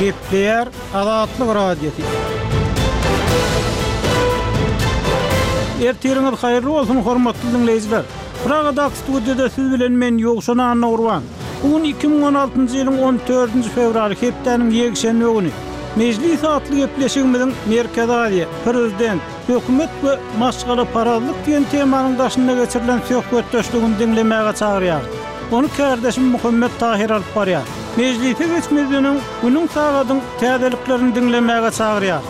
Gepleyer Azatlyk radiosu. Ertiriniz hayrly bolsun hormatly dinleyijiler. Pragada studiyada siz bilen men Ýogşan Anna Urban. Bugün 2016-njy ýylyň 14-nji fevraly hepdeniň ýekşenbi güni. Meclis atly gepleşigimiziň Merkezi Aziýa, prezident, hökümet we maşgala paralyk diýen temanyň başynda geçirilen söhbetdeşligini dinlemäge çagyrýar. Onu kardeşim Muhammed Tahir alyp barýar. Meclise geçmezden günün sagadyň täzeliklerini dinlemäge çagyrýar.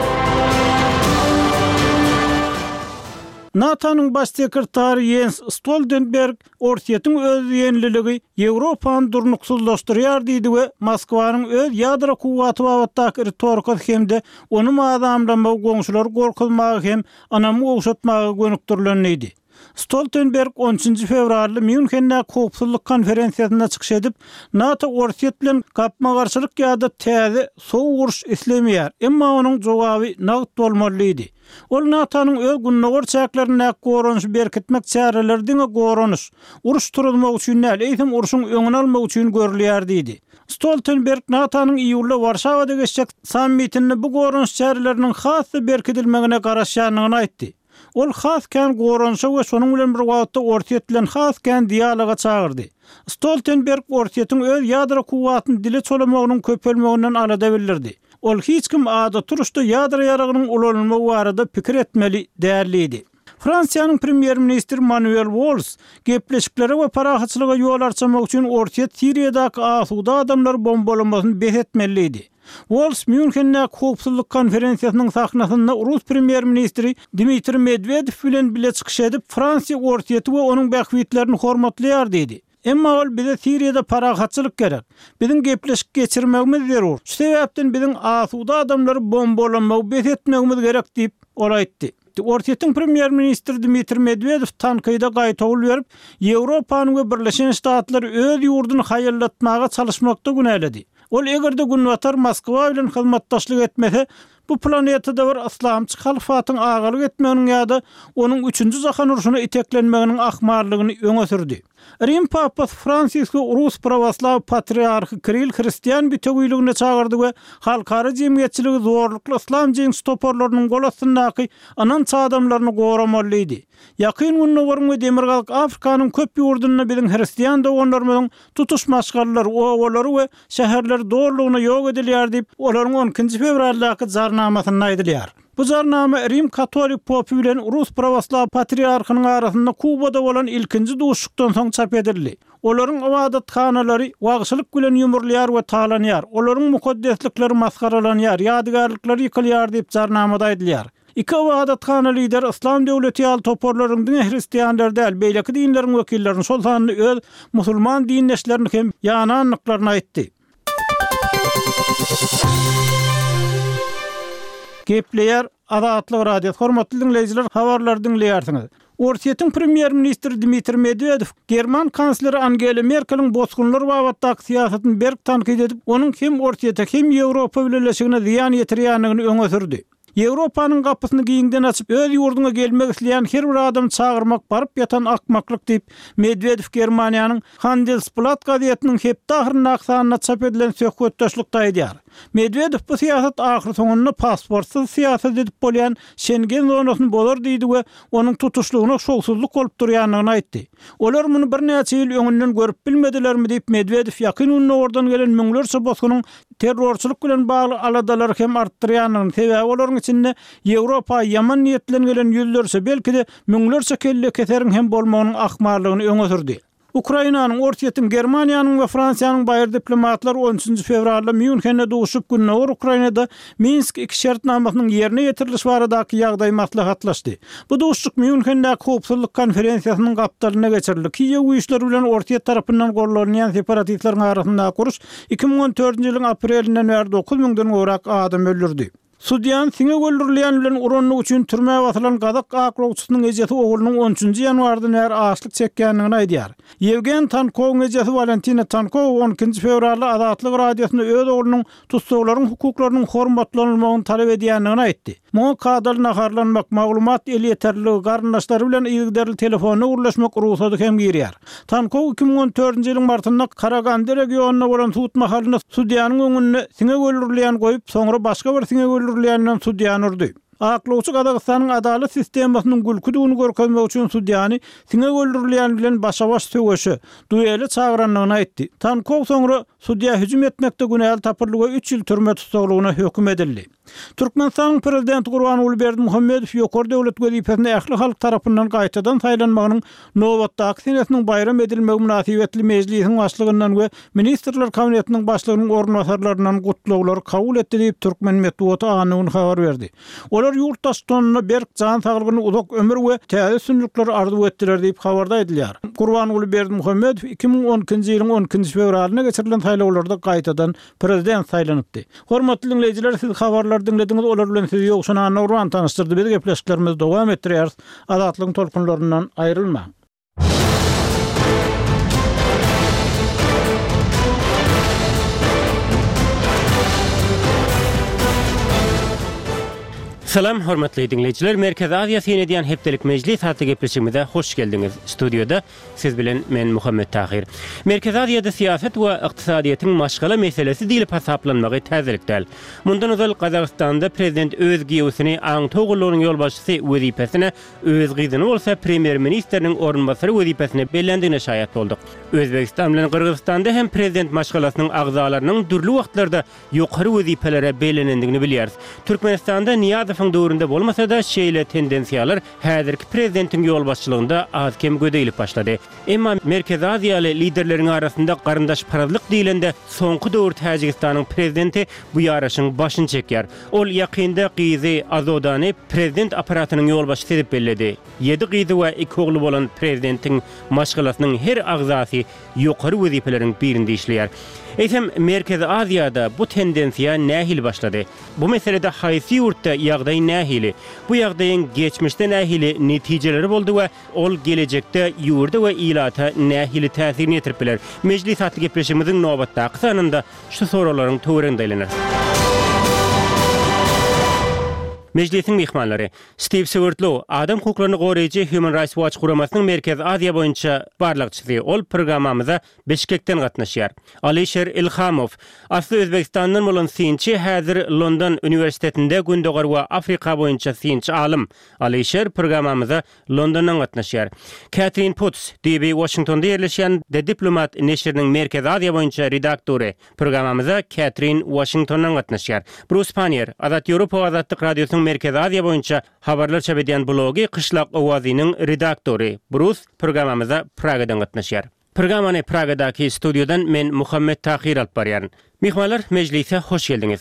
NATO'nun baş sekretary Jens Stoltenberg Orsiýetiň öz ýeniligi Ýewropany durnuksuzlaşdyrýar diýdi we Moskwanyň öz ýadro kuwaty babatdaky retorika hemde onu adamlama goňşular gorkulmagy hem anamy owşatmagy gönükdirilenidi. Stoltenberg 13 fevralda München'de Howpsuzlyk konferensiýasyna çykyş edip NATO Orsiýet bilen gapma-garşylyk ýa-da täze sow uruş islemeýär, emma onuň jogaby nagt bolmalydy. Ol NATO'nun öz günnäger çäklerine gorunuş berkitmek çärelerdiňe gorunuş, uruş turulmak üçin näle eýsem uruşyň öňüni almak üçin görülýär diýdi. Stoltenberg NATO'nun iýulda Warşawada geçjek sammitini bu gorunuş çäreleriniň hasy berkitilmegine garaşýanyny aýtdy. Ol hasken gorunşa we şonuň bilen bir wagtda Orsiýet bilen hasken dialoga çagyrdy. Stoltenberg Orsiýetiň öz ýadro kuwatyny dile çolamagynyň köpelmeginden alada bildirdi. Ol hiç kim ada turuşda ýadro ýaragynyň ulanmagy barada pikir etmeli därlidi. Fransiýanyň premier ministri Manuel Valls gepleşiklere we parahatçylyga ýol açmak üçin Orsiýet Siriýadaky asuda adamlar bombalamasyny behetmeliydi. Valls München'de Howpsuzlyk konferensiýasynyň sahnasynda Rus premier ministri Dmitri Medvedev bilen bile çykyş edip Fransiýa Orsiýeti we onuň bähwitlerini hormatlaýar diýdi. Emma ol bize Siriýada parahatçylyk gerek. Biziň gepleşik geçirmegimiz zerur. Şu sebäpden biziň asuda adamlary bombalamagy behetmegimiz gerek diýip ol aýtdy. Orsiýetiň premier ministri Dmitri Medvedev tankyda gaýtawl berip, Ýewropanyň we Birleşen Ştatlar öz ýurduny haýyrlatmaga çalışmakda güneledi. Ol egerde günwatar Moskwa bilen hyzmatdaşlyk etmese, bu planetada bir islamçy halfatyň agalyk etmeginiň ýa-da onuň 3-nji jahan uruşyna iteklenmeginiň ahmarlygyny öňe sürdi. Rim papasy Fransiski Rus prawaslaw patriarhy Kirill Hristiýan bütegüýligine çagyrdy we halkara jemgyýetçiligi zorlukly islam jeňsi toporlarynyň golasyndaky anança adamlaryny goramalydy. Ýakyn günlerinde we demirgalyk Afrikanyň köp ýurduny biziň Hristiýan doganlarymyň tutuş maşgallary, owalary we şäherleri dorlugyna ýok edilýär diýip olaryň 12 fevraldaky jarnamasyny aýdylýar. Bu jarnama Rim Katolik popu bilen Rus prawaslaw patriarhynyň arasynda Kubada bolan ilkinji duşukdan soň çap edildi. Olaryň ibadathanalary wagşylyk bilen ýumurlýar we talanýar. Olaryň mukaddeslikleri maskaralanýar, ýadygarlyklary ýykylýar diýip jarnamada aýdylýar. İki ibadatxana lider İslam döwleti ýaly toporlaryň Hristiýanlar däl, beýleki dinleriň wekillerini şol sanyny öz musulman dinleşlerini hem ýananlyklaryny aýtdy. Gepleyer Azatlyk radiosu hormatly dinleyijiler, habarlary dinleýärsiňiz. Orsiýetiň premier ministri Dmitri Medvedev German kansleri Angela Merkel'iň bozgunlar babatdaky siýasatyny berk tanqid edip, onuň hem Orsiýete hem Ýewropa birleşigine ziýan ýetirýändigini öňe sürdi. Ýewropanyň gapysyny giňden açyp öz ýurduňa gelmek isleýän her bir adam çagyrmak baryp ýatan akmaklyk diýip Medvedev Germaniýanyň Handelsblatt gazetynyň hepde ahyrynda aksanyna çap edilen söhbetdeşlikde aýdýar. Medvedev bu siýasat ahyry soňunda pasportsyz siýasat edip bolýan Schengen zonasyny bolar diýdi we onuň tutuşlugyna şowsuzlyk bolup durýanyny aýtdy. Olar muny bir näçe ýyl öňünden görüp bilmedilermi diýip Medvedev ýakyn günde ordan gelen müňlerçe bosgunyň terrorçylyk bilen bagly aladalary hem artdyrýanyny sebäbi olaryň içinde Ýewropa ýaman niýetlen gelen ýüllerçe belki de müňlerçe kelle keteriň hem bolmagynyň ahmarlygyny öňe sürdi. Ukrainanyň Orsiýetiň Germaniýanyň we Fransiýanyň baýır diplomatlar 13 fevralda München'de duşup günler Ukrainada Minsk iki şertnamasynyň ýerine ýetirilişi baradaky ýagdaý maslahatlaşdy. Bu duşuk München'de Howpsuzlyk konferensiýasynyň gapdalyna geçirildi. Kiýew güýçleri bilen Orsiýet tarapyndan gorlanýan separatistleriň arasyndaky uruş 2014-nji ýylyň aprelinden beri 9000-den gorak adam öldürdi. Sudiýan siňe öldürilýän bilen uranlyk üçin türmäge batylan gadak aklawçysynyň ejeti oğlunyň 13-nji ýanwarda näher açlyk çekýändigini aýdýar. Yevgen Tankowyň ejeti Valentina Tankow 12-nji fevralda Azatlyk radiosyna öz oğlunyň tutsaglaryň hukuklarynyň hormatlanylmagyny talap edýändigini aýtdy. Moňa kadal naharlanmak, maglumat eli ýeterligi, garyndaşlary bilen ýygdarly telefona urlaşmak ruhsady hem girýär. Tankow 2014-nji ýylyň martynda Karaganda regionuna bolan sud mahalyna Sudiýanyň öňünde siňe öldürilýän goýup, soňra başga bir siňe öldürilýänden Sudiýany urdy. Aklawçy Kazakstanyň adalet sistemasynyň gülküdügini görkezmek üçin Sudiýany siňe öldürilýän bilen başa-baş söwüşi, duýely çagyranlygyny aýtdy. Tankow soňra Sudiýa hüjüm etmekde günäl tapyrlyga 3 ýyl türme tutsaglygyna hökm edildi. Türkmenistanyň prezidenti Gurbanuly Berdimuhammedow ýokary döwlet wezipesine ähli halk tarapyndan gaýtadan saýlanmagynyň nowatdaky senesiniň bayram edilmegi münasibetli mejlisiň başlygyndan we ministrler kabinetiniň başlygynyň ornwasarlaryndan gutlawlar kabul etdi diýip Türkmen Medeniýeti anyny habar berdi. Olar ýurtdaşlaryna berk jan saglygyny uzak ömür we täze sünnükleri arzu etdiler diýip habarda edilýär. Gurbanuly Berdimuhammedow 2012-nji ýylyň 12-nji fevralyna geçirilen saýlawlarda gaýtadan prezident saýlanypdy. Hormatly dinleýijiler, siz habarlar dinlediňiz, olar bilen sizi ýokşuna Nurwan tanıştyrdy. Biz gepleşiklerimiz dowam etdirýäris. Azatlygyň tolkunlaryndan aýrylma. Salam hormatly dinleýijiler, Merkez Aziýa Senediýan hepdelik mejlis hatda gepleşigimize hoş geldiňiz. Studioda siz bilen men Muhammed Tahir. Merkez Aziýada siýaset we ykdysadyýatyň maşgala meselesi diýilip hasaplanmagy täzelikdäl. Mundan özel Kazakstanda prezident öz giýüsini aň togullygynyň ýolbaşçysy wezipesine öz gyzyny bolsa premier ministeriniň ornbasary wezipesine bellendigine şaýat boldyk. Özbegistan bilen Kyrgyzstanda hem prezident maşgalasynyň agzalarynyň dürli wagtlarda ýokary wezipelere bellenendigini bilýäris. Türkmenistanda Niýazow döwründe bolmasa da şeýle tendensiýalar häzirki prezidentiň ýolbaşçylygynda az kem gödegilip başlady. Emma Merkez Aziýaly liderleriň arasynda garyndaş parazlyk diýilende soňky döwür Täjikistanyň prezidenti bu ýaraşyň başyny çekýär. Ol ýakynda Gyzy Azodany prezident aparatynyň ýolbaşçysy edip belledi. 7 gyzy we 2 ogly bolan prezidentiň maşgalasynyň her agzasy ýokary wezipeleriň birinde işleýär. Eýsem Merkez Aziýada bu tendensiýa nähili başlady? Bu meselede haýsy ýurtda ýagdaý nähili? Bu ýagdaýyň geçmişde nähili netijeleri boldy we ol gelecekde ýurda we ilata nähili täsirini ýetirip biler? Mejlis hatly gepleşigimiziň nowbatdaky sanynda şu sorallaryň töwerinde elenir. Mejlisiň mehmanlary Steve Sewardlow, Adam hukuklaryny goraýjy Human Rights Watch guramasynyň Merkez Aziýa boýunça barlykçysy. Ol programamyza Beşikekden gatnaşýar. Alisher Ilhamov, asly Özbekistanyň bolan synçy, häzir London Üniversitetinde Gündogar we Afrika boýunça synçy alim. Alisher programamyza Londondan gatnaşýar. Catherine Potts, DB Washingtonda ýerleşýän The Diplomat neşriniň Merkez Aziýa boýunça redaktory. Programamyza Catherine Washingtondan gatnaşýar. Bruce Panier, Azat Ýewropa Azatlyk radiosynyň Merkez Aziýa boýunça habarlar çap edýän blogy Kışlak Owazynyň redaktory. Bruce programamyza Pragadan gatnaşýar. Programany Pragadaky studiodan men Muhammed Tahir alyp barýaryn. Mehmanlar, mejlise hoş geldiňiz.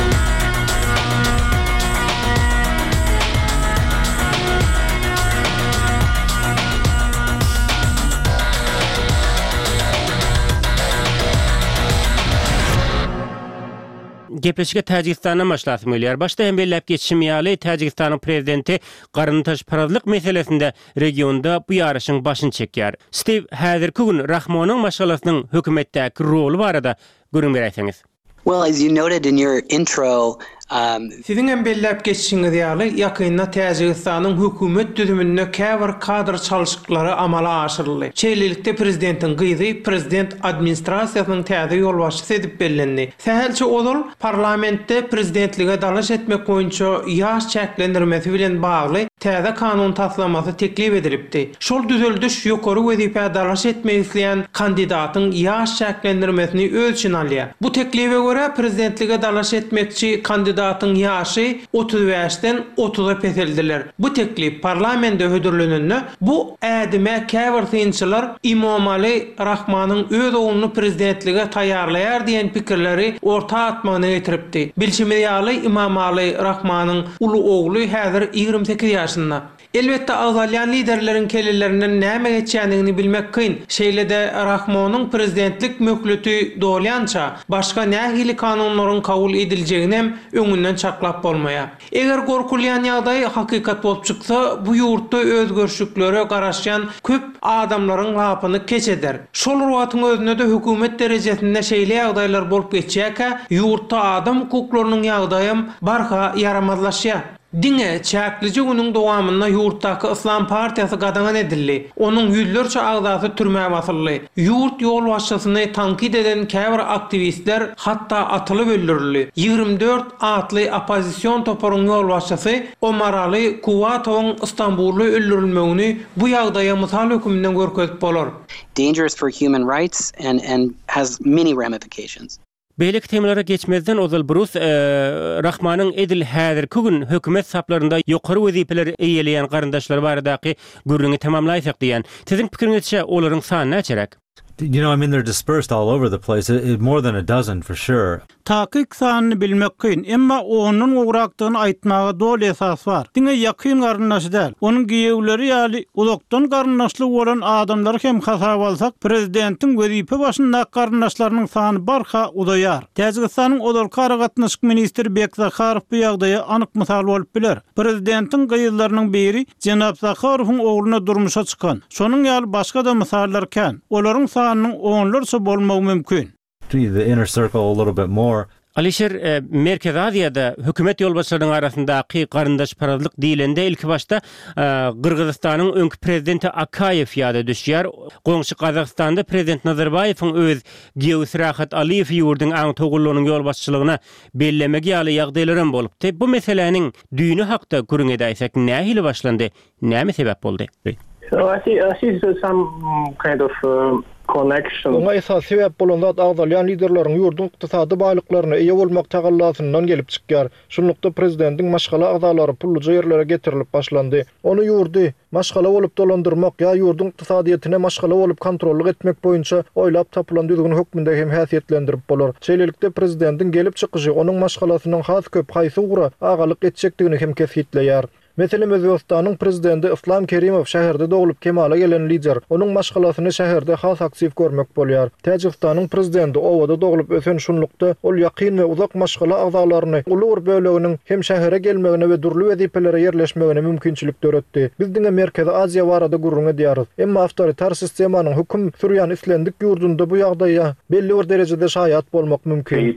Gepleşige Täjikistanyň başlasym bolýar. Başda hem belläp geçişim ýaly Täjikistanyň prezidenti garyntaş parazlyk meselesinde regionda bu ýaraşyň başyny çekýär. Steve, häzirki gün Rahmonyň maşgalasynyň hökümetdäki roli barada görüň berýäsiňiz. Well, as you noted in your intro, Sizin hem belläp geçişiňiz ýaly ýakynda Täjikistanyň hökümet düzüminde käbir kadr çalşyklary amala aşyryldy. Çeýlelikde prezidentiň gyzy prezident administrasiýasynyň täze ýolbaşçysy edip bellendi. Sähelçe ol parlamentde prezidentlige dalaş etmek boýunça ýaş çäklendirmesi bilen bagly täze kanun taslamasy teklip edilipdi. Şol düzeldiş ýokary wezipe dalaş etmek isleýän kandidatyň ýaş çäklendirmesini öz içine alýar. Bu teklipe görä prezidentlige dalaş etmekçi kandidatyň ýaşy 35-den 30-a peseldiler. Bu teklip parlamentde hödürlenende bu ädime käbir synçylar İmam-Ali Rahmanyň öz oğluny prezidentlige taýýarlaýar diýen pikirleri orta atmagyna getiripdi. Bilşime ýaly İmam-Ali Rahmanyň ulu ogly häzir 28 ýaşynda. Elbette Awstraliýan liderleriň kelelerinden näme geçýändigini bilmek kyn. Şeýle-de Rahmonyň prezidentlik möhleti dolýança başga nähili kanunlaryň kabul ediljegini hem öňünden çaklap bolmaýar. Eger gorkulýan ýagdaý hakykat bolup çyksa, bu ýurtda özgörşüklere garaşýan köp adamlaryň lapyny keçeder. Şol ruwatyň özüne de hökümet derejesinde şeýle ýagdaýlar bolup geçýärkä, ýurtda adam hukuklarynyň ýagdaýym barha yaramazlaşýar. Diňe çäklici günüň dowamynda ýurtdaky Islam partiýasy gadaňan edildi. Onuň ýüzlerçe agzasy türmäge basyldy. Ýurt ýol başçysyny tankid eden käbir aktivistler hatda atylyp öldürildi. 24 atly opozisiýon toparyň ýol başçysy Omar Ali Kuwatowyň Istanbulda öldürilmegini bu ýagdaýa mysal hökümden görkezip bolar. Dangerous for human rights and has many ramifications. Beýleki temalara geçmezden Ozal Bruce Rahmanyň edil häzirki gün hökümet saplarynda ýokary wezipeler eýeleýän garandaşlar baradaky gürrüňi tamamlaýsak diýen. Siziň pikiriňizçe olaryň sany näçerek? You know, I mean, they're dispersed all over the place. More than a dozen for sure. Takyk sanyny bilmek kyn, emma onuň ugrakdygyny aýtmaga dol esas bar. Diňe ýakyn garyndaşy däl. Onuň giýewleri ýaly uzakdan garyndaşly bolan adamlar hem hasap alsak, prezidentiň wezipe başynda garyndaşlarynyň sany barha udaýar. Täjikistanyň odol karagatnaşyk ministri Bekzat Zakharov bu ýagdaýa anyk mysal bolup biler. Prezidentiň gyýyllarynyň biri Jenap Zakharowyň ogluny durmuşa çykan. Şonuň ýaly başga da mysallar kän. Olaryň sanynyň onlarça bolmagy mümkin. The inner circle a little bit more. Alişer Merkez Aziýada hökümet ýolbaşçylarynyň arasyndaky garyndaş parazlyk diýilende ilki başda Kyrgyzstanyň öňkü prezidenti Akayew ýada düşýär. Goňşy Kazakstanda prezident Nazarbayewiň öz Gewis Rahat Aliýew ýurdun aň togullugynyň ýolbaşçylygyna bellemek ýaly ýagdaýlarym bolupdy. Bu meseleniň düýnü hakda gürüňe daýsak nähili başlandy? Näme sebäp boldy? So I see some kind of connection. Oňa esas sebäp bolan zat Awstraliýan liderleriň ýurdun ykdysady baýlyklaryna eýe bolmak tagallasyndan gelip çykýar. Şunlukda prezidentiň maşgala agzalary pulluja ýerlere getirilip başlandy. Onu ýurdy maşgala bolup dolandyrmak ýa ýurdun ykdysadyetine maşgala bolup kontrollyk etmek boýunça oýlap tapylan düzgün hökmünde hem häsiýetlendirip bolar. Şeýlelikde prezidentiň gelip çykyjy onuň maşgalasynyň has köp haýsy ugra agalyk etjekdigini hem kesýetleýär. Meselem Özbekistanyň prezidenti Islam Kerimow şäherde dogulup kemala gelen lider. Onuň maşgalasyny şäherde has aktiv görmek bolýar. Täjikistanyň prezidenti owada dogulup ösen şunlukda ol ýakyn we uzak maşgala agzalaryny ulur böleginiň hem şähere gelmegine we durly wezipelere ýerleşmegine mümkinçilik döretdi. Bizdiňe Merkez Aziýa barada gurrun edýäris. Emma awtoritar sistemanyň hüküm sürýän islendik ýurdunda bu ýagdaýa belli bir derejede şaýat bolmak mümkin.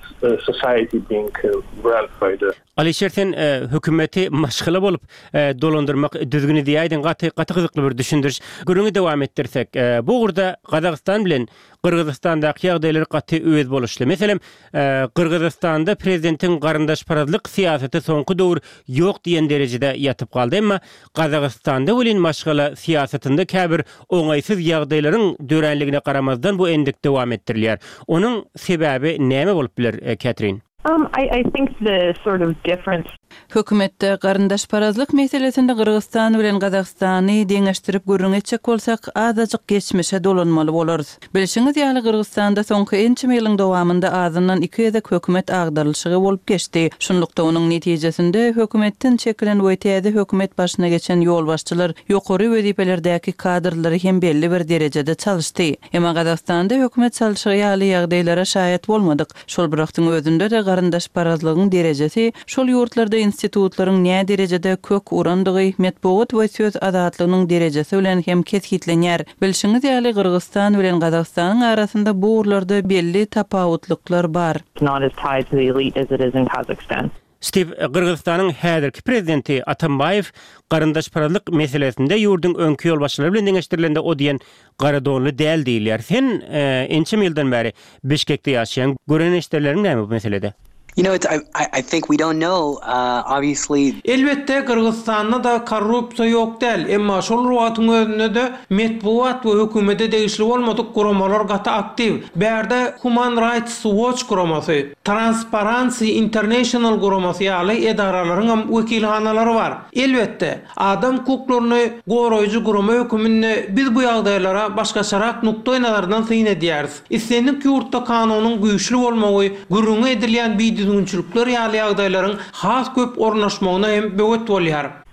Society being run by the Alişer sen hökümeti maşgala bolup dolandırmak düzgün diýäýdiň gaty gyzykly bir düşündiriş. Gürüňi dowam etdirsek, bu gurda Kazakstan bilen Kyrgyzstandaky ýagdaýlar gaty öwez boluşly. Meselem, Kyrgyzstanda prezidentiň garyndaş parazlyk siýasaty soňky dowr ýok diýen derejede ýatyp galdy, emma Kazakstanda bilen maşgala siýasatynda käbir oňaýsyz ýagdaýlaryň dörenligine garamazdan bu endik dowam etdirilýär. Onuň sebäbi näme bolup biler, Catherine? I think the sort of difference. Hökümetde garyndaş parazlyk meselesinde Kyrgyzstan bilen Kazakstany deňeşdirip görüň etjek bolsak, azacık geçmişe dolanmaly bolarys. Bilşiňiz ýaly Kyrgyzstanda soňky ençe ýylyň dowamynda azyndan 2 ýezek hökümet agdarylşygy bolup geçdi. Şunlukda onuň netijesinde hökümetden çekilen we täze hökümet başyna geçen ýolbaşçylar ýokary wezipelerdäki kadrlary hem belli bir derejede çalışdy. Emma Kazakstanda hökümet çalışygy ýaly ýagdaýlara şaýat bolmadyk. Şol birakdyň özünde de garyndaş parazlygyň derejesi şol ýurtlarda institutlaryň näme derejede kök urandygy, metbuat we söz azatlygynyň derejesi bilen hem kesgitlenýär. Bilşiňiz ýaly Kyrgyzstan bilen Kazakstanyň arasynda bu urlarda belli tapawutlyklar bar. Not as tied to the elite as it is in Kazakhstan. Kyrgyzstanyň häzirki prezidenti Atambayew garyndaş parazlyk meselesinde ýurdun öňkü ýolbaşçylary bilen deňeşdirilende o diýen garadonly däl diýilýär. Sen ençe ýyldan bäri Bişkekde ýaşaýan görenişlerleriň näme bu meselede? You know, I think we don't know. Obviously, elbette Kırgızstanda da korrupsiýa ýok däl, emma şol ruwatyň özünde de metbuat we hökümete degişli bolmadyk guramalar gaty aktiv. Bärde Human Rights Watch guramasy, Transparency International guramasy ýaly edaralaryň hem wekilhanalary bar. Elbette adam hukuklaryny goraýjy gurama höküminde biz bu ýagdaýlara başgaçarak nukta nazardan syň edýäris. Islendik ýurtda kanunyň güýçli bolmagy, gurrun edilýän düzgünçülükler ýaly ýagdaýlaryň has köp ornaşmagyna hem böwet bolýar.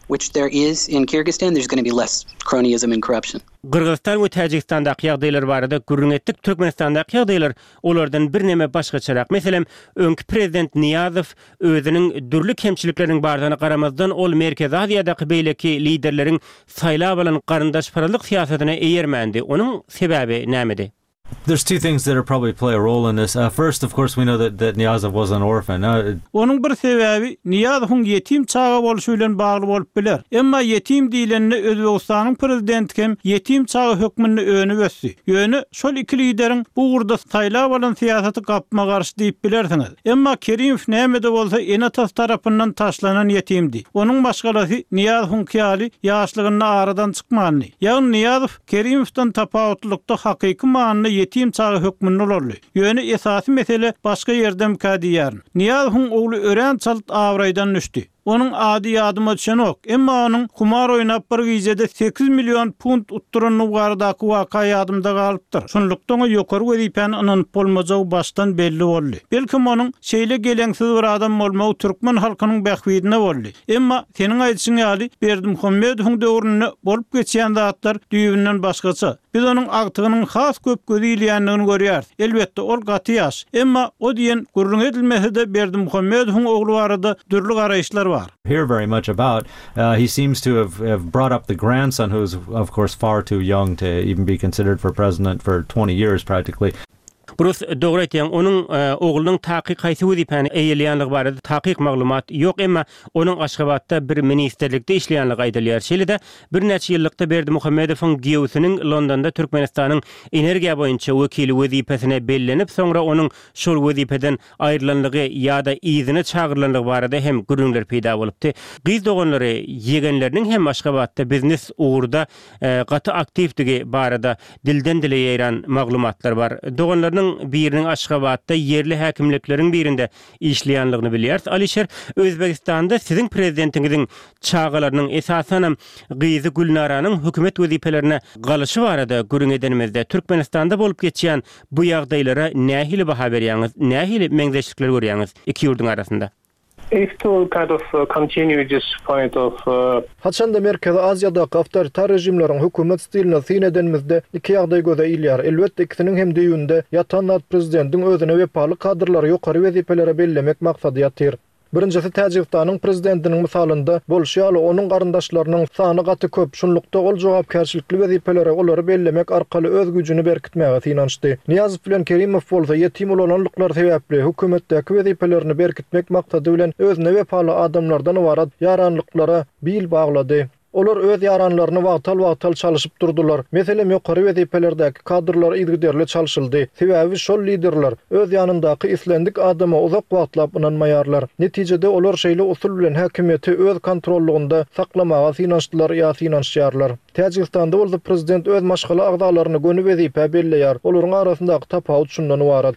which there is in Kyrgyzstan, there's going to be less cronyism and corruption. Qırgızstan we Täjikistanda ýagdaýlar barada gürrüňetdik. Türkmenistanda ýagdaýlar olardan bir näme başgaçarak. Meselem, öňki prezident Niyazow özüniň dürli kemçilikleriniň bardygyna garamazdan ol Merkez Aziýadaky beýleki liderleriň saýlap alan garyndaşparalyk siýasatyna eýermändi. Onuň sebäbi nämedi? There's two things that are probably play a role in this. First, of course, we know that Niyazow was an orphan. Onuň bir sebäbi Niyazowyň ýetim çaga bolşy bilen bagly bolup biler. Emma ýetim diýilende Özbegistanyň prezidenti hem ýetim çaga hökmüni öňe götürdi. Ýöne şol iki lideriň bu gurda saýlap alan siýasaty gapma garşy diýip bilersiňiz. Emma Kerimow näme de bolsa Enatas tarapyndan taşlanan ýetimdi. Onuň başgalasy Niyazowyň kyýaly ýaşlygyna aradan çykmany. Ýa-ni Niyazow Kerimowdan tapawutlukda hakyky manyny ýetim çaga hökmüni ularly. Ýöne esasy mesele başga ýerde mükadiyar. Niyazowyň ogly ören çalt awraýdan düşdi. Onun ady ýadyma düşen ok. Emma onuň kumar oýnap bir gijede 8 million punt utturuny gardaky waka ýadymda galypdyr. Şonlukdan o ýokary wezipäni anynyp bolmajagy başdan belli boldy. Belkim onuň şeýle gelensiz bir adam bolmagy türkmen halkynyň bähwidine boldy. Emma seniň aýdyşyň ýaly Berdimuhammedowyň döwrüne bolup geçýän zatlar düýbünden başgaça. Biz onuň agtygynyň has köp gözýilýändigini görýär. Elbetde ol gaty ýaş. Emma o diýen gurrun edilmese de Berdimuhammedowyň ogly barada dürli garaýşlar hear very much about. He seems to have brought up the grandson, who's of course far too young to even be considered for president for 20 years practically. Burus dogry aýtýan, onuň oglunyň takyk haýsy wezipäni eýelýänligi barada takyk maglumat ýok, emma onuň Aşgabatda bir ministerlikde işleýänligi aýdylýar. Şeýle-de bir näçe ýyllykda Berdimuhammedowyň giýewsiniň Londonda Türkmenistanyň energiýa boýunça wekili wezipesine bellenip, soňra onuň şol wezipeden aýrylanlygy ýa-da izine çagyrlanlygy barada hem gürrüňler peýda bolupdy. Gyz doganlary ýegenleriniň hem Aşgabatda biznes ugurda gaty aktivdigi barada dilden dile ýaýran maglumatlar bar. Doganlaryň biriniň Aşgabatda yerli häkimlikleriň birinde işleýänligini bilýär. Alişer, Özbegistanda siziň prezidentiňiziň çağalarynyň esasen Gyzy Gülnaranyň hökümet wezipelerine galyşy barada görüň edenimizde Türkmenistanda bolup geçýän bu ýagdaýlara nähili baha berýäňiz, nähili meňzeşlikler görýäňiz iki ýurduň arasynda? If to kind of continue this point of Haçanda Merkez Aziýadaky awtoritar rejimleriň hökümet stiline syn edenimizde iki ýagdaý göze ilýär. Elbetde ikisiniň hem düýünde ýatan prezidentiň özüne wepaly kadrlary ýokary wezipelere bellemek maksady ýatyr. Birincisi Täjikistanyň prezidentiniň misalynda bolşýaly onuň garyndaşlarynyň sany gaty köp, şunlukda ol jogapkärçilikli wezipelere olary bellemek arkaly öz güýjüni berkitmäge synançdy. Niyazow bilen Kerimow bolsa ýetim olanlyklar sebäpli hökümetdäki wezipelerini berkitmek maksady bilen özüne wepaly adamlardan ibarat ýaranlyklara bil baglady. Olar öz ýaranlaryny wagtal çalyşyp durdular. Meselem ýokary wezipelerdäki kadrlar ýygyderli çalyşyldy. Sebäbi şol liderler öz ýanyndaky islendik adama uzak wagtlap inanmaýarlar. Netijede olar şeýle usul bilen häkimiýeti öz kontrollugynda saklamaga synançdylar ýa synançýarlar. Täjikistanda bolsa prezident öz maşgala agdalaryny göni wezipe belleýär. Olaryň arasyndaky tapawut şundan ibarat.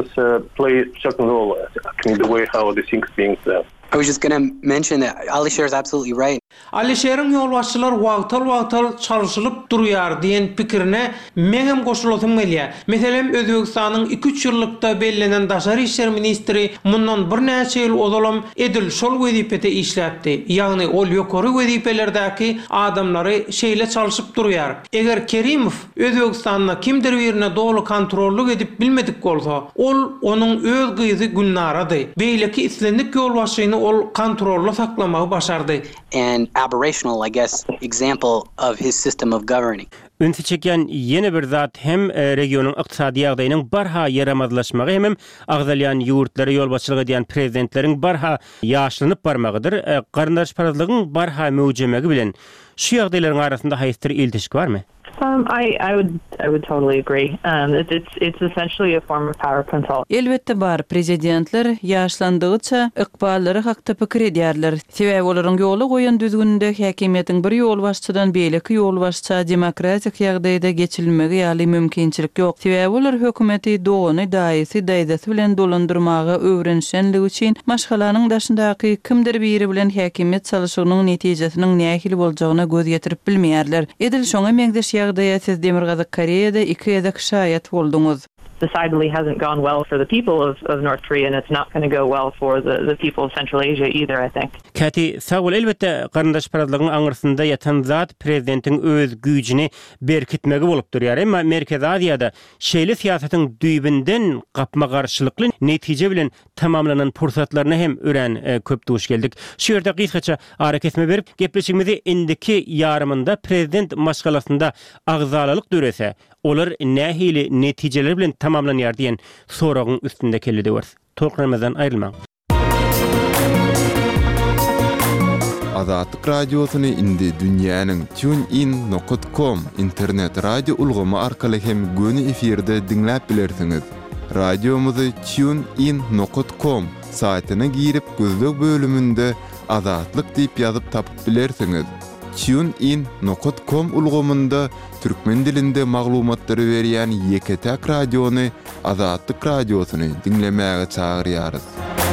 play certain role in the way how the things being done. I was just going to mention that Alisher is absolutely right. Alişeriň ýolbaşçylar wagtal çalyşylyp durýar diýen pikirine meňem goşulasym gelýär. Meselem Özbegistanyň 2-3 ýyllykda bellenen daşary işler ministri mundan bir näçe ýyl ozalam edil şol wezipede işläpdi. Ýagny ol ýokary wezipelerdäki adamlary şeýle çalyşyp durýar. Eger Kerimow Özbegistanyň kimdir birine dogry kontrolly edip bilmedik bolsa, ol onuň öz gyzy Gülnarady. Beýleki islendik ýolbaşçyny ol kontrolly saklamagy başardy. And aberrational, I guess, example of his system of governing. Ünsi çeken yeni bir zat hem regionun iqtisadi ýagdaýynyň barha yaramazlaşmagy hem agzalyan ýurtlary ýolbaşçylyk edýän prezidentleriň barha ýaşlanyp barmagydyr. Garyndaşparazlygyň barha möwjemegi bilen şu ýagdaýlaryň arasynda haýsy ilişki barmy? I would totally agree. It's essentially a form of power control. Elbette bar prezidentler ýaşlandygyça ykballary hakda pikir edýärler. Sebäbi olaryň ýoly goýan düzgünde häkimiýetiň bir ýolbaşçydan beýleki ýolbaşça demokratik ýagdaýda geçilmegi ýaly mümkinçilik ýok. Sebäbi olar hökümeti dogany daýysy daýdasy bilen dolandyrmagy öwrenşenligi üçin maşgalanyň daşyndaky kimdir biri bilen häkimiýet çalyşygynyň netijesiniň nähili boljagyna göz ýetirip bilmeýärler. Edil şoňa meňzeş ýagdaýa siz Demirgazyk Koreýada 2 ýa-da şaýat bolduňuz. decidedly hasn't gone well for the people of North Korea, and it's not going to go well for the people of Central Asia either, I think. Kati, sağol elbette qarındaş parazlığın aňyrsynda yatan zat prezidentin öz güýjini berkitmegi bolup durýar. Emma Merkez Aziýada şeýle siýasatyň düýbinden gapma garşylykly netije bilen tamamlanan pursatlaryna hem ören köp duş geldik. Şu ýerde gysgaça ara kesme berip gepleşigimizi indiki ýarymynda prezident maşgalasynda agzalylyk dörese olar nähili netijeler bilen tamamlanýar diýen soragyň üstünde keldi ber. Tolkramazdan aýrylmaň. Azatlyk radiosyny indi dünýäniň tunein.com internet radio ulgamy arkaly hem göni efirde dinläp bilersiňiz. Radiomuzy tunein.com saýtyna girip gözlük bölümünde Azatlyk diýip ýazyp tapyp bilersiňiz. tunein.com ulgamynda türkmen dilinde maglumatlary berýän Ýeketäk radiony Azatlyk radiosyny dinlemäge çagyrýarys.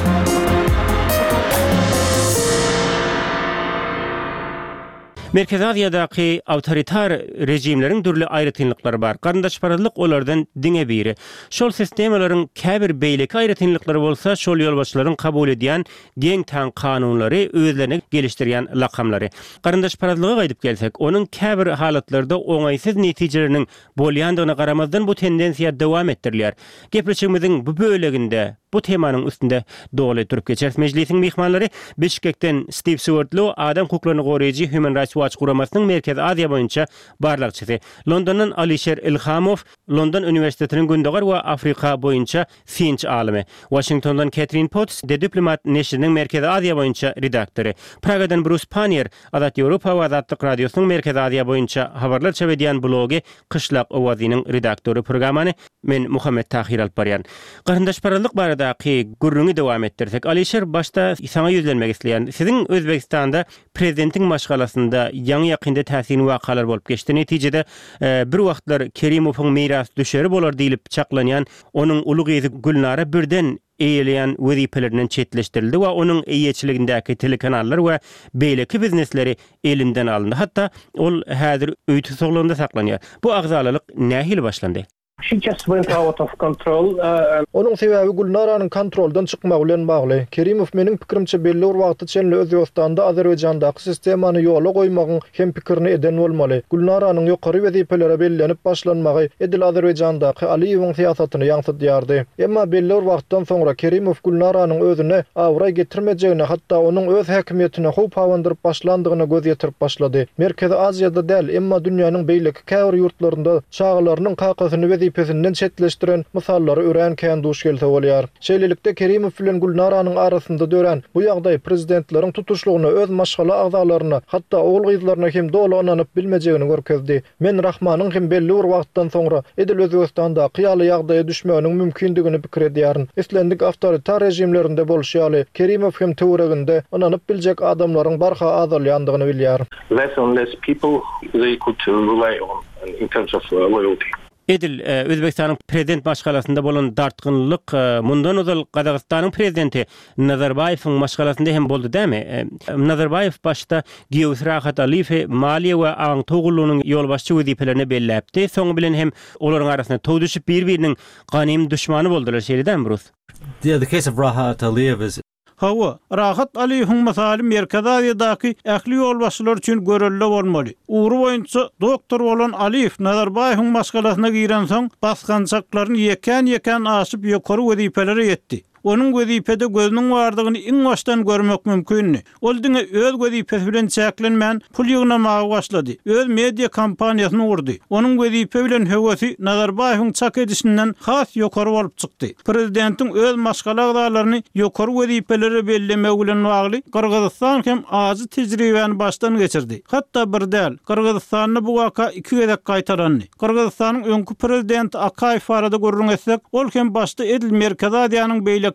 Merkez Aziýadaky awtoritar rejimleriň dürli aýratynlyklary bar. Garyndaş parazlyk olardan diňe biri. Şol sistemalaryň käbir beýleki aýratynlyklary bolsa, şol ýolbaşçylaryň kabul edýän geň taň kanunlary özlerine gelişdirýän lakamlary. Garyndaş parazlyga gaýdyp gelsek, onuň käbir halatlarda oňaýsyz netijeleriniň bolýandygyna garamazdan bu tendensiýa dowam etdirilýär. Gepleşigimiziň bu böleginde bu temanyň üstünde doly durup geçer. Meclisiň mehmanlary Bişkekden Steve Sewardlo adam hukuklaryny goraýjy Human Rights Watch guramasynyň Merkez Aziýa boýunça barlykçysy. Londondan Alisher Ilhamow, London Üniversitetiniň gündogar we Afrika boýunça finç alimy. Washingtondan Catherine Potts, The Diplomat neşriniň Merkez Aziýa boýunça redaktory. Pragadan Bruce Panier, Azat Ýewropa we Azatlyk radiosynyň Merkez Aziýa boýunça habarlar çabedýän blogy Kışlak owazynyň redaktory. Programany men Muhammed Tahir alyp barýan. Garyndaş paralyk baradaky gurrüňi dowam etdirsek, Alisher başta sana ýüzlenmek isleýän. Siziň Özbekistanda prezidentiň maşgalasynda ýaňy ýakynda täsirli wakalar bolup geçdi. Netijede bir wagtlar Kerimowyň miras düşeri bolar diýilip çaklanýan onuň uly gyzy Gülnara birden eýeleýän wezipelerinden çetleşdirildi we onuň eýeçiligindäki telekanallar we beýleki biznesleri elinden alındy. Hatda ol häzir öýtü soglugynda saklanýar. Bu agzalylyk nähili başlandy? She just went out of control. Onun sebäbi Gulnaranyň kontroldan çykmagy bilen bagly. Kerimow meniň pikirimçe belli bir wagty çenli Özbegistan'da Azerbaýjandaky sistemany ýola goýmagyň hem pikirini eden bolmaly. Gulnaranyň ýokary wezipelere bellenip başlanmagy edil Azerbaýjandaky Aliýewiň siýasatyny ýaňsatýardy. Emma belli bir wagtdan soňra Kerimow Gulnaranyň özüne awra getirmejegine, hatda onuň öz häkimetine howp hawandyryp başlandygyna göz ýetirip başlady. Merkez Aziýada däl, emma dünýäniň beýleki käbir ýurtlarynda çağlarynyň kakasyny pesinden çetleşdiren mysallary ören kän duş gelse bolýar. Şeýlelikde Kerimow bilen Gulnaranyň arasynda dören bu ýagdaý prezidentleriň tutuşlugyna öz maşgala agzalaryna, hatda ogul gyzlaryna hem doly onanyp bilmejegini görkezdi. Men Rahmanyň hem belli bir wagtdan soňra edil Özbegistanda kıyaly ýagdaýa düşmeginiň mümkindigini pikir edýäryn. Islendik awtoritar rejimlerinde bolşýaly Kerimow hem töwereginde onanyp biljek adamlaryň barha azalýandygyny bilýär. Less and less people they could rely on in terms of loyalty. Edil Özbekistanyň prezident maşgalasynda bolan dartgynlyk mundan uzal Gazagystanyň prezidenti Nazarbayewiň maşgalasynda hem boldy dämi? Nazarbayew başda Geosrahat Aliýew maliýe we aň togullugynyň ýolbaşçy wezipelerini belläpdi. Soňy bilen hem olaryň arasynda tow düşüp bir-biriniň ganym düşmany boldylar şeýleden burus. Yeah, the case of Rahat Aliyev is Hawa, Rahat Aliýewiň masaly Merkez Aziýadaky ähli ýolbaşçylar üçin görelli bolmaly. Uğru boýunça doktor bolan Aliýew Nazarbayewiň maşgalasyna giren soň baskançaklaryny ýeken aşyp ýokary wezipelere ýetdi. Onun wezipede gözüniň bardygyny iň başdan görmek mümkin. Ol diňe öz wezipesi bilen çäklenmän pul ýygnamagy başlady. Öz media kampaniýasyny urdy. Onun wezipe bilen höwesi Nazarbayewiň çak edişinden has ýokary bolup çykdy. Prezidentiň öz maşgala agzalaryny ýokary wezipelere bellemek bilen bagly Kyrgyzstan hem azy tejribäni başdan geçirdi. Hatda bir däl Kyrgyzstanyny bu waka iki gezek gaýtarandy. Kyrgyzstanyň öňkü prezidenti Akaýew arada görüň etsek, ol hem başda edil Merkez Aziýanyň beýleki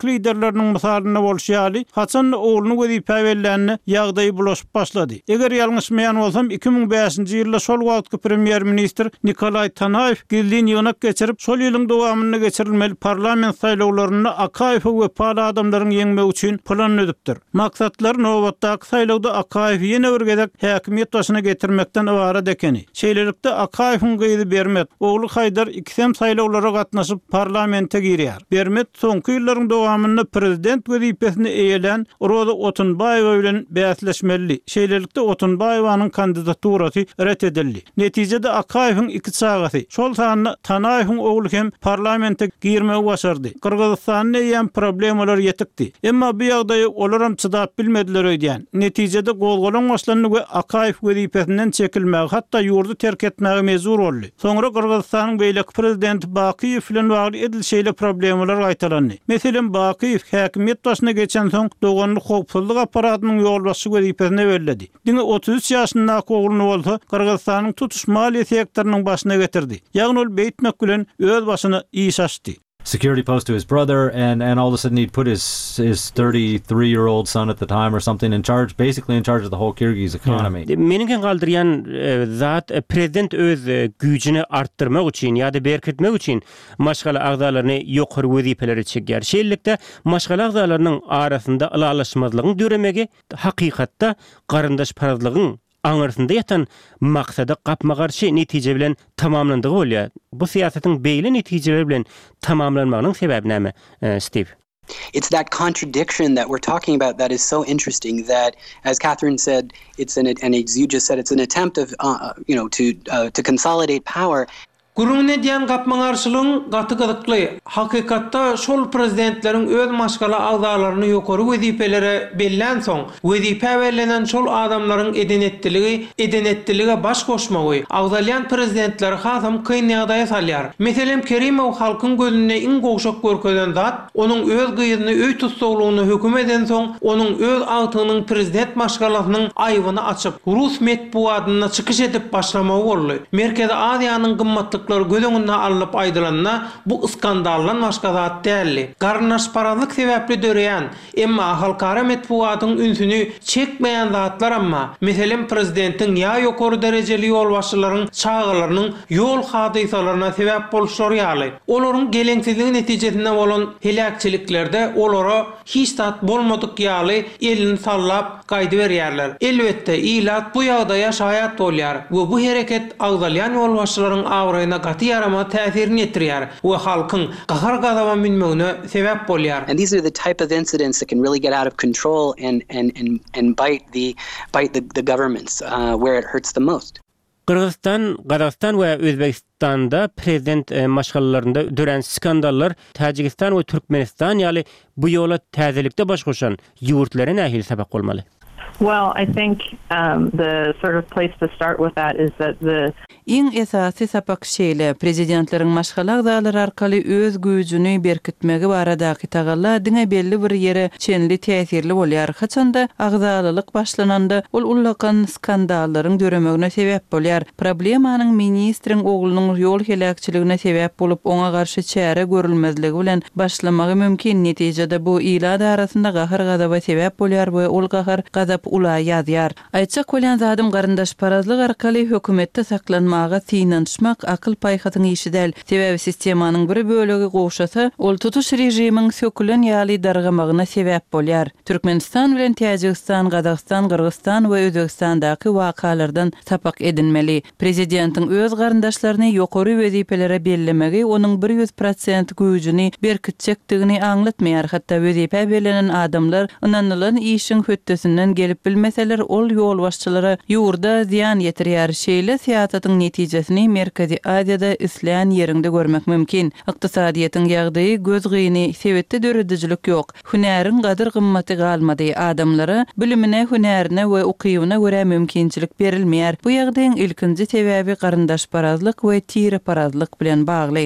halk liderlerinin misalyna bolşýaly, haçan oğluny wezipe berilänini ýagdaýy bulaşyp başlady. Eger ýalňyşmaýan bolsam 2005-nji ýylda şol wagtky premier minister Nikolay Tanayev gildiň ýygynak geçirip şol ýylyň dowamyny geçirilmeli parlament saýlawlaryny Akayew we pala adamlaryň ýeňmek üçin plan edipdir. Maksatlar nowatdaky saýlawda Akayew ýene bir gezek häkimiýet başyna getirmekden ibara dekeni. Şeýlelikde Akayewiň gyýdy Bermet, ogly Haydar ikisem saýlawlara gatnaşyp parlamente girýär. Bermet soňky ýyllaryň dowamyny prezident wezipesini eýelen Roza Otunbayewa bilen bäsleşmeli. Şeýlelikde Otunbayewaň kandidaturasy ret edildi. Netijede Akayewiň iki çagasy şol sany Tanayewiň ogly hem parlamente girmegi başardy. Kyrgyzstanyň ýen problemalar ýetikdi. Emma bu ýagdaýy olaram çydap bilmediler öýdýän. Netijede golgolan başlanyny we Akayew wezipesinden çekilmegi hatda ýurdu terk etmegi mezur boldy. Soňra Kyrgyzstanyň beýleki prezidenti Bakiýew bilen bagly edilşeýle problemalar gaýtalandy. Meselem Bakiýew häkimiýet başyna geçen soň doganlyk howpsuzlyk aparatynyň ýolbaşçy wezipesine berildi. Diňe 33 ýaşyndaky ogluny bolsa Kyrgyzstanyň tutuş maliýe sektorynyň başyna getirdi. Ýagny ol beýtmek bilen öz başyna iş açdy. Security post to his brother, and all of a sudden he'd put his 33-year-old son at the time or something in charge, basically in charge of the whole Kyrgyz economy. Meniňken galdyrýan zat prezident öz güýjüni artdyrmak üçin ýa-da berkitmek üçin maşgala agdalaryny ýokary wezipeleri çekýär. Şeýlelikde maşgala agdalarynyň arasynda ylalaşmazlygyň döremegi hakykatda garyndaş parazlygyň aňyrsynda ýatan maksady gapma garşy netije bilen tamamlandygy bolýar. Bu siýasatyň beýle netijeleri bilen tamamlanmagynyň sebebi näme, Steve? It's that contradiction that we're talking about that is so interesting that, as Catherine said, and as you just said, it's an attempt of, to consolidate power. Gurunne diýen gapmaňarçylygyň gaty gydykly. Hakykatda şol prezidentleriň öz maşgala agdalaryny ýokary wezipelere bellen soň, wezipe berlenen şol adamlaryň edenetdilige baş goşmagy agdalyan prezidentleri hasam kyn ýagdaýa salýar. Meselem Kerimow halkyň gözüne iň gowşak görkezden zat, onuň öz gyýyny öý tutsaglygyny höküm eden soň, onuň öz agtynyň prezident maşgalasynyň aýbyny açyp, Rus medeniýetyne çykyş edip başlamagy boldy. Merkezi Aziýanyň gymmatly gözüňinden alyp aýdylanna bu skandallan başga zat däldi. Garnaşparazlyk sebäpli döreýän, emma halkara medeniýetyň ünsüni çekmeýän zatlar amma, meselem prezidentiň ýa ýokary derejeli ýolbaşçylaryň çağalarynyň ýol hadysalaryna sebäp bolşary ýaly. Olaryň geleňsizligi netijesinde bolan helakçyliklerde olara hiç tat bolmadyk ýaly elini sallap gaýdy berýärler. Elbetde ilat bu ýagdaýa şaýat bolýar we bu hereket agdalyan ýolbaşçylaryň awraýyna gaty yarama täsirini etdirýär we halkyň gahar gadaba minmegine sebäp bolýar. And these are the type of incidents that can really get out of control and bite the governments where it hurts the most. Kırgızstan, Kazakstan we Özbekistanda prezident maşgalalarynda dören skandallar Tajikistan we Türkmenistan ýaly bu ýola täzelikde baş goşan ýurtlaryna nähili sebäp bolmaly? Well, I think the sort of place to start with that is that the iň esasy sapak şeýle prezidentleriň maşgala agdalary arkaly öz güýjüni berkitmegi baradaky tagalla diňe belli bir ýere çenli täsirli bolýar. Haçanda agdalylyk başlananda ol ullakan skandallaryň döremegine sebäp bolýar. Problemanyň ministriň oglunyň ýol helakçylygyna sebäp bolup oňa garşy çäre görülmezligi bilen başlamagy mümkin. Netijede bu ýyllar arasynda gahar gadaba sebäp bolýar we ol gahar gadap ula ýazýar. Aýtsak bolan zadym garyndaş parazlyk arkaly hökümetde saklanmaga tinanşmak akıl paýhatyň işi däl. Sebäbi sistemanyň bir bölegi gowşasa, ol tutuş rejimiň sökülen ýaly dargamagyna sebäp bolýar. Türkmenistan bilen Tajikistan, Kazakstan, Kyrgyzstan we Özbekistandaky wakalardan sapak edinmeli. Prezidentiň öz garyndaşlaryny ýokary wezipelere bellemegi onuň 100% güýjüni berkitjekdigini aňlatmaýar. Hatda wezipe berlenen adamlar ynanylan işiň höttesinden gelip bilmeseler ol ýolbaşçylara ýurda ziýan ýetirýär. Şeýle siýasatyň netijesini Merkezi Aziýada isleýän ýerinde görmek mümkin. Ykdysadyýetyň ýagdaýy göz gyýyny sebetde döredijilik ýok. Hünäriň gadyr gymmaty galmady. Adamlara bilimine, hünärine we ukybyna görä mümkinçilik berilmeýär. Bu ýagdaýyň ilkinji sebäbi garyndaş parazlyk we tire parazlyk bilen bagly.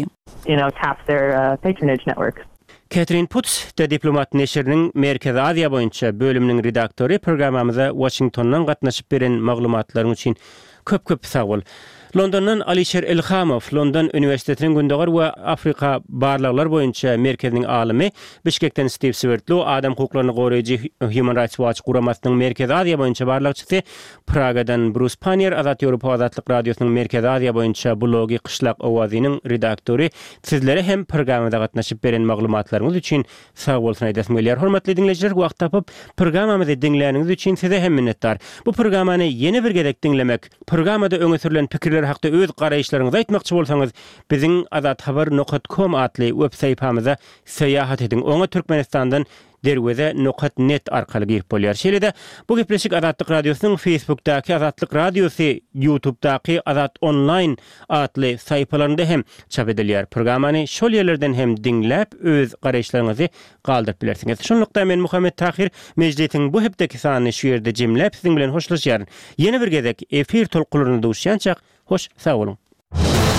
Tap their patronage networks. Catherine Putz, de Diplomat neşriniň Merkezi Aziýa boýunça bölüminiň redaktory, programamyza Washingtondan gatnaşyp beren maglumatlaryň üçin köp sag bol. Londondan Alisher Ilhamov, London Üniversitetiniň Gündogar we Afrika barlyklar boýunça merkeziniň alimy, Bişkekden Steve Swertlo, adam hukuklaryny goraýjy Human Rights Watch guramasynyň Merkezi Aziýa boýunça barlykçysy, Pragadan Bruce Panier, Azat Ýewropa Azatlyk radiosynyň Merkezi Aziýa boýunça blogi Qışlak owazynyň redaktory. Sizlere hem programda gatnaşyp beren maglumatlaryňyz üçin sag bolsun aýdasym gelýär. Hormatly dinleýijiler, wagt tapyp programmamy dinleýäniňiz üçin size hem minnetdar. Bu programmany ýene bir gezek dinlemek, programmada öňe sürülen pikirler hakda öz garaýşlaryňyzy aýtmakçy bolsaňyz, biziň azathabar.com atly web saýpamyza seýahat edin. Oňa Türkmenistandan derweze.net arkaly girip bolýar. Şeýle-de bu gepleşik Azatlyk radiosynyň Facebookdaky Azatlyk radiosy, YouTubedaky Azat Online atly saýpalarynda hem çap edilýär. Programmany şol ýerlerden hem dinläp öz garaýşlaryňyzy galdyryp bilersiňiz. Şonlukda men Muhammed Tahir mejlisiň bu hepdeki sanyny şu ýerde jemläp siziň bilen hoşlaşýar. Ýene bir gezek efir tolkularyny duşýançak hoş sag bolun.